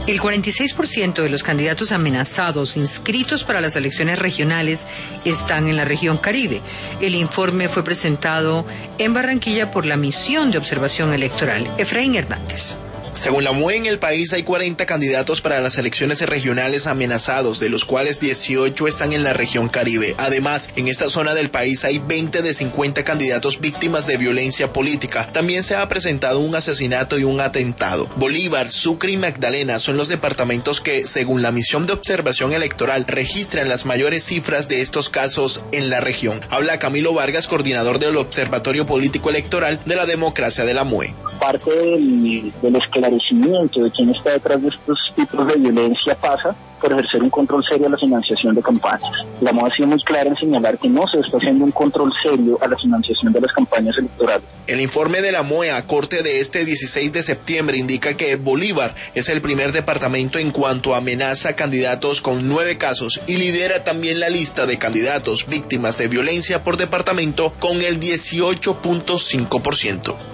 El 46% de los candidatos amenazados inscritos para las elecciones regionales están en la región Caribe. El informe fue presentado en Barranquilla por la Misión de Observación Electoral. Efraín Hernández. Según la MUE, en el país hay 40 candidatos para las elecciones regionales amenazados, de los cuales 18 están en la región Caribe. Además, en esta zona del país hay 20 de 50 candidatos víctimas de violencia política. También se ha presentado un asesinato y un atentado. Bolívar, Sucre y Magdalena son los departamentos que, según la Misión de Observación Electoral, registran las mayores cifras de estos casos en la región. Habla Camilo Vargas, coordinador del Observatorio Político Electoral de la Democracia de la MUE. Parte del esclarecimiento de quién está detrás de estos tipos de violencia pasa por ejercer un control serio a la financiación de campañas. La MUE ha sido muy clara en señalar que no se está haciendo un control serio a la financiación de las campañas electorales. El informe de la MUE a corte de este 16 de septiembre indica que Bolívar es el primer departamento en cuanto a amenaza a candidatos con 9 casos y lidera también la lista de candidatos víctimas de violencia por departamento con el 18.5%.